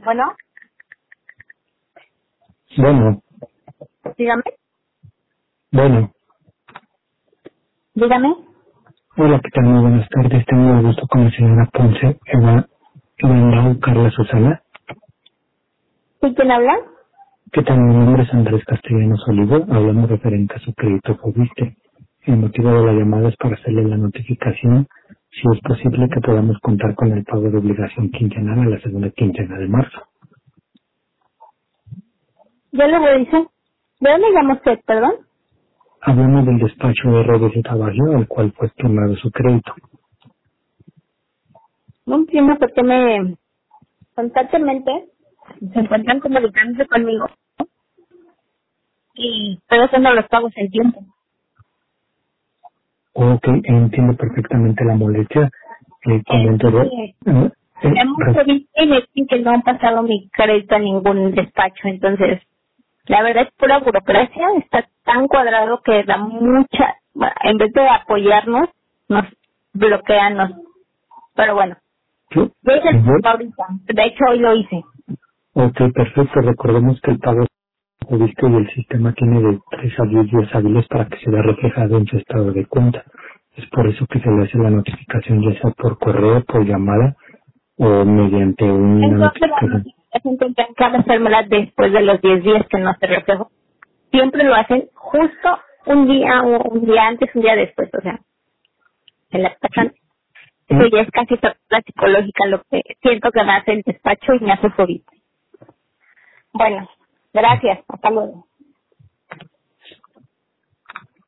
Bueno, Bueno, dígame, bueno. dígame. Hola, ¿qué tal? Muy buenas tardes. Tengo el gusto con la señora Ponce, Eva Carla Susana. ¿Sí, quién habla? ¿Qué tal? Mi nombre es Andrés Castellanos Olivo. Hablamos referente a su crédito Fobiste. El motivo de la llamada es para hacerle la notificación si es posible que podamos contar con el pago de obligación quincenal a la segunda quincena de marzo. Yo le revisé. ¿De dónde llama usted, perdón? Hablamos del despacho de RBZ Bajío, al cual fue estimado su crédito. No entiendo por qué me constantemente se encuentran comunicándose conmigo y estoy haciendo los pagos en tiempo. Ok, entiendo perfectamente la molestia. Comento Hemos visto y me dicen que no han pasado mi crédito a ningún despacho, entonces la verdad es pura burocracia, está tan cuadrado que da mucha, bueno, en vez de apoyarnos, nos bloquean, pero bueno, ¿sí? yo hice el pago ahorita, de hecho hoy lo hice. Ok, perfecto. Recordemos que el pago Fobiste y el sistema tiene de 3 a 10 días hábiles para que se vea reflejado en su estado de cuenta. Es por eso que se le hace la notificación, ya sea por correo, por llamada o mediante una Entonces la notificación. notificación tendrán que hacérmela después de los 10 días que no se reflejó. Siempre lo hacen justo un día o un día antes, un día después, o sea, se la pasan. Eso ¿Eh? ya es casi tortura psicológica lo que siento que me hace el despacho y me hace fobia. Bueno, gracias, hasta luego.